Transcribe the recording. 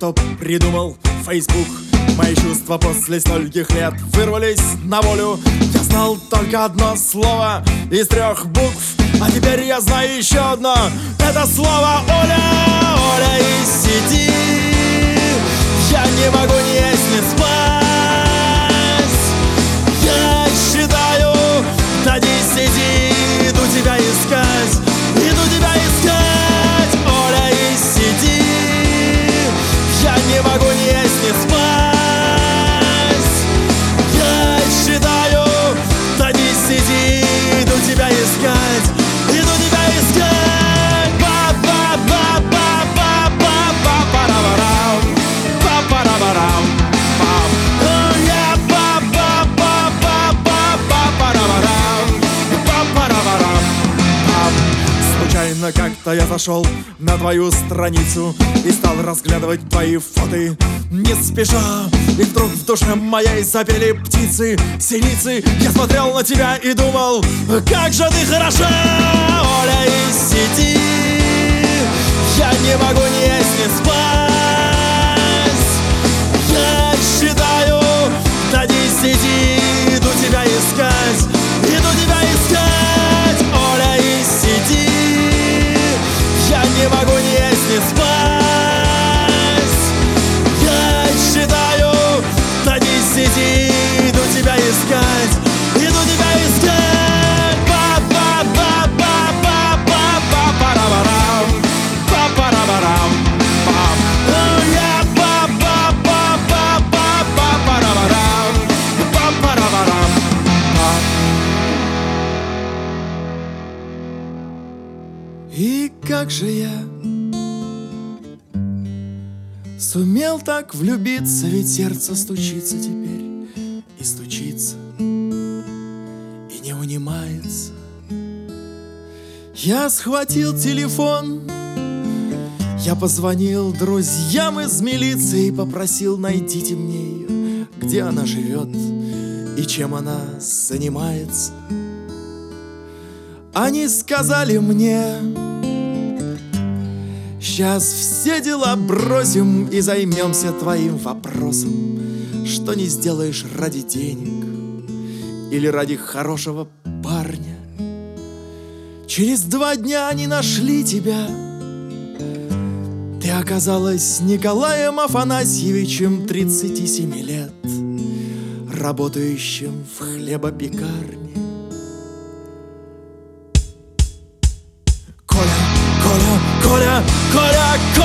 кто придумал Facebook. Мои чувства после стольких лет вырвались на волю. Я знал только одно слово из 3 букв, а теперь я знаю еще одно. Это слово Оля. Оля из сети. Я не могу ни есть, ни спать. Я считаю до 10, иду тебя искать. Иду тебя искать, Оля из сети. Я не могу ни есть, ни спать. Я считаю до 10, иду тебя искать. Иду тебя искать. Па-па-па-па-па-па-па-парам. Па-парам-парам. Я па-па-па-па-па-па-парам. Па-парам. Случайно как-то я зашел на твою страницу и стал разглядывать твои фото не спеша. И вдруг в душе моей запели птицы, синицы. Я смотрел на тебя и думал, как же ты хороша, Оля из сети. Я не могу ни есть, ни спать. Я считаю до 10, иду тебя искать. Иду тебя искать, Оля из сети. Я не могу ни есть, ни спать. Я считаю до 10, иду тебя искать. Иду тебя искать. Па-па-па-па-па-па-парам. Па-парам. Я па-па-па-па-па-парам. Па-парам. И как же я сумел так влюбиться, ведь сердце стучится теперь и стучится, и не унимается. Я схватил телефон, я позвонил друзьям из милиции и попросил: найдите мне ее, где она живет и чем она занимается. Они сказали мне: сейчас все дела бросим и займемся твоим вопросом, что не сделаешь ради денег или ради хорошего парня. Через 2 дня они нашли тебя. Ты оказалась Николаем Афанасьевичем, 37 лет, работающим в хлебопекарне. Коля,